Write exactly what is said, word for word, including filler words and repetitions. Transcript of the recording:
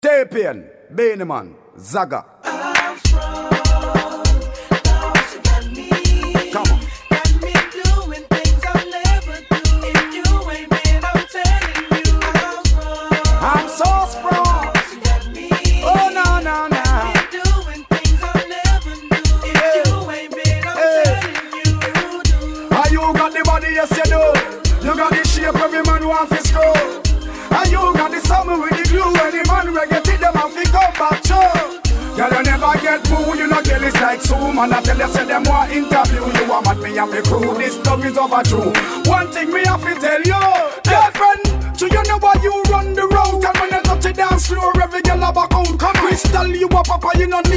Tapian, Beneman, Zaga. I'm strong, cause you got me. Come on. Got me doing things I'll never do. If you ain't been, I'm telling you. I'm strong. I'm so strong. Cause you got me. Oh, no, no, no. Got me doing things I'll never do. If you ain't been, I'm Hey. telling you. Do. And you got the body, yes you do. You got the shape every man want to score. And you got the summer with the glue. Any man will get it, them and fi come back show. Girl, you never get boo, you know girl, it's like Zoom. And I tell you, say them want interview. You want mad me and me crew, this love is overdue. One thing me have to tell you, girlfriend, do you know why you run the road? And when you touch it down slow, every girl a back out. Come Crystal, you a papa, you know